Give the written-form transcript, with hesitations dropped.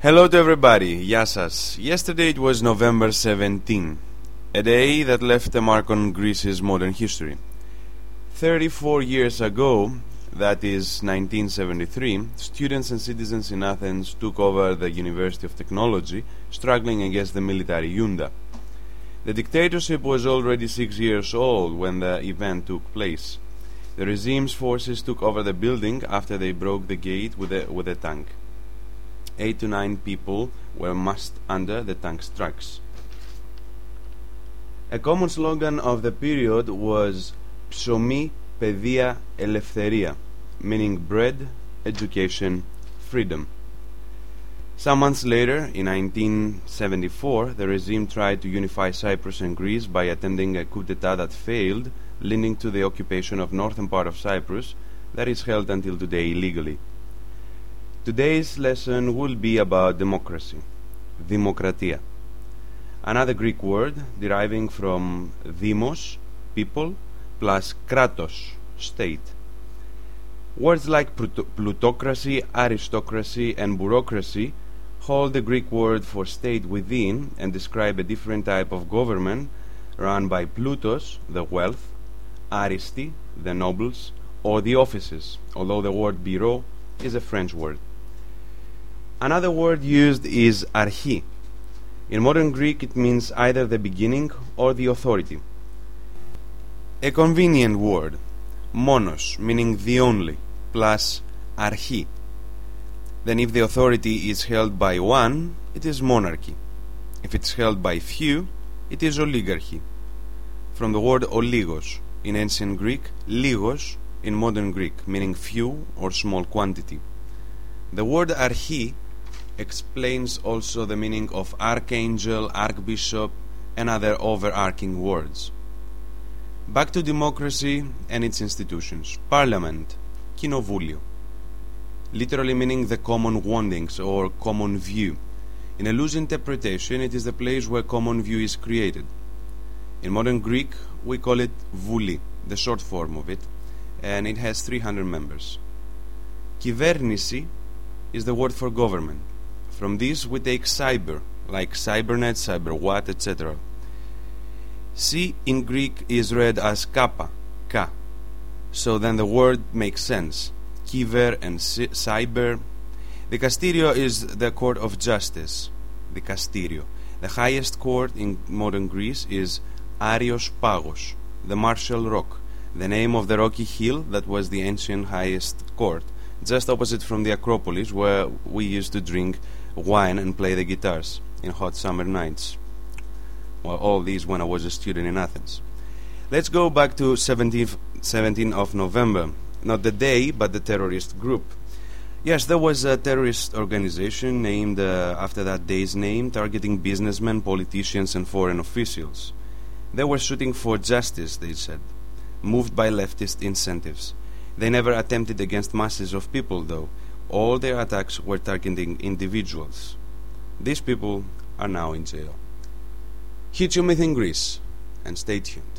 Hello to everybody, Gεια σας. Yesterday it was November 17, a day that left a mark on Greece's modern history. 34 years ago, that is 1973, students and citizens in Athens took over the University of Technology, struggling against the military junta. The dictatorship was already 6 years old when the event took place. The regime's forces took over the building after they broke the gate with a tank. 8 to 9 people were massed under the tank's tracks. A common slogan of the period was Ψωμί, παιδεία, ελευθερία, meaning bread, education, freedom. Some months later, in 1974, the regime tried to unify Cyprus and Greece by attempting a coup d'etat that failed, leading to the occupation of northern part of Cyprus that is held until today illegally. Today's lesson will be about democracy, δημοκρατία. Another Greek word deriving from demos, people, plus kratos, state. Words like plutocracy, aristocracy, and bureaucracy hold the Greek word for state within and describe a different type of government run by plutos, the wealth, aristi, the nobles, or the offices, although the word bureau is a French word. Another word used is archi. In modern Greek it means either the beginning or the authority. A convenient word, monos, meaning the only, plus archi. Then if the authority is held by one, it is monarchy. If it's held by few, it is oligarchy. From the word oligos in ancient Greek, ligos in modern Greek, meaning few or small quantity. The word archi explains also the meaning of archangel, archbishop, and other overarching words. Back to democracy and its institutions. Parliament, κοινοβούλιο, literally meaning the common wantings or common view. In a loose interpretation, it is the place where common view is created. In modern Greek, we call it vuli, the short form of it, and it has 300 members. Κυβέρνηση is the word for government. From this we take cyber, like cybernet, cyberwatt, etc. C in Greek is read as kappa, ka. So then the word makes sense. Kiver and cyber. Δικαστήριο is the court of justice. Δικαστήριο. The highest court in modern Greece is Arios Pagos, the Martial Rock, the name of the rocky hill that was the ancient highest court, just opposite from the Acropolis, where we used to drink wine and play the guitars in hot summer nights. Well, all these when I was a student in Athens. Let's go back to 17th of November. Not the day, but the terrorist group. Yes, there was a terrorist organization named after that day's name, targeting businessmen, politicians, and foreign officials. They were shooting for justice, they said, moved by leftist incentives. They never attempted against masses of people, though. All their attacks were targeting individuals. These people are now in jail. Hit your myth in Greece, and stay tuned.